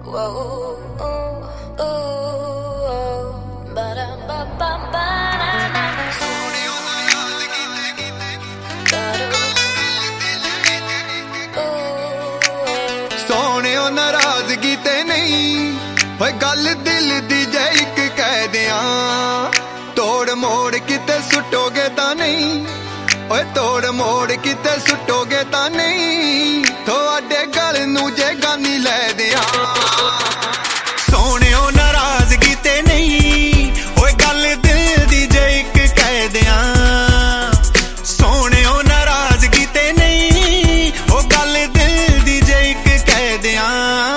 सोहणियों नाराजगी ते नहीं होए गल दिल दी जे इक कह दियां तोड़ मोड़ किते सुटोगे तां नहीं ओए तोड़ मोड़ किते सुटोगे तां नहीं थोड़े गल नू जे गानी लै दियां सोहणियों नाराजगी ते नहीं ओए गल दिल दी जे इक कह दियां सोहणियों नाराजगी ते नहीं ओ गल दिल दी जे इक कह दियां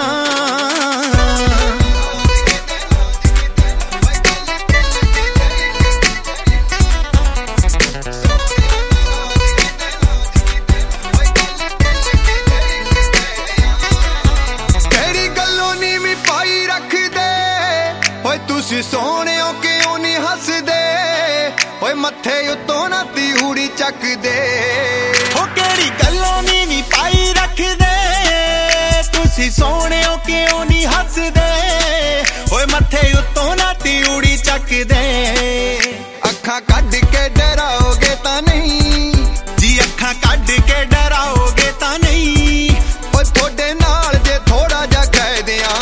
सोहणियों क्यों नहीं हसदे ओए मत्थे उत्तों ना तिहूड़ी चकदे ओ केड़ी गल्लों नी पाई रखदे तुसी सोहणियों क्यों नहीं हसदे ओए मत्थे उत्तों ना तिहूड़ी चकदे अखां कढ के डराओगे तां नहीं जी अखां कढ के डराओगे तां नहीं ओए थोड़े नाल जे थोड़ा जा कह दियां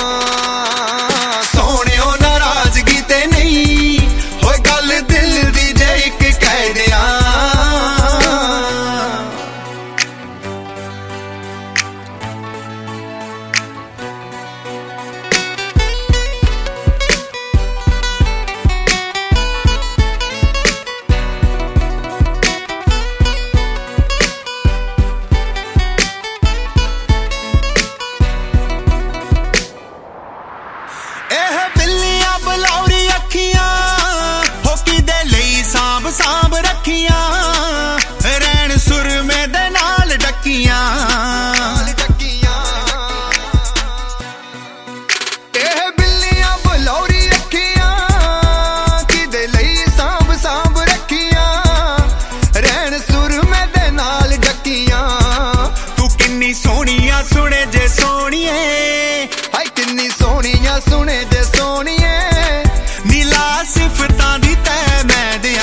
सांभ रखियां रैन सुर में दे नाल डकियां एह बिल्लियां बलौरी अखियां किदे लई सांभ सांभ रखियां रैन सुर में दे नाल डकियां तू किन्नी सोहणियां सुने जे सोहणिए हाय किन्नी सोहणियां सुने जे सोहणिए नीला सिफतां दी तै मैं दियां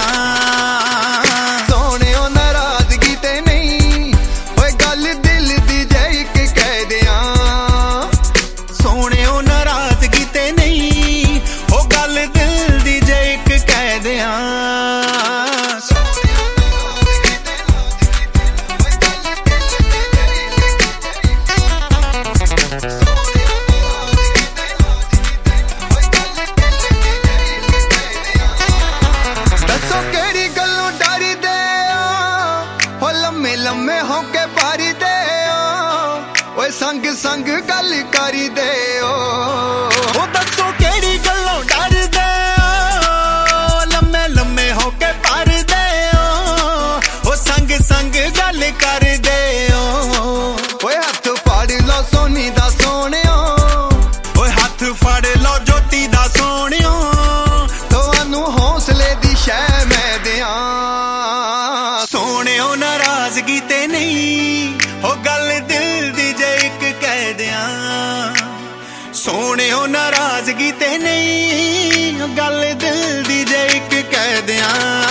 लम्मे होके पारी दे ओए संग संग गल करी दे ओ दसो केड़ी गल्लों डर दे लम्मे लम्मे होके पार दे ओ संग संग गल कर दे ओए हाथ फड़ लो सोनी दा सोहणियो ओए हाथ फड़ लो ज्योति दा सोहणियो तुहानू हौसले दी शै मैं दियां सोहणियो नाराजगी ते नहीं हो गल दिल दी जे इक कह दियां सोहणियो नाराजगी ते नहीं गल दिल दी जे इक कह दियां।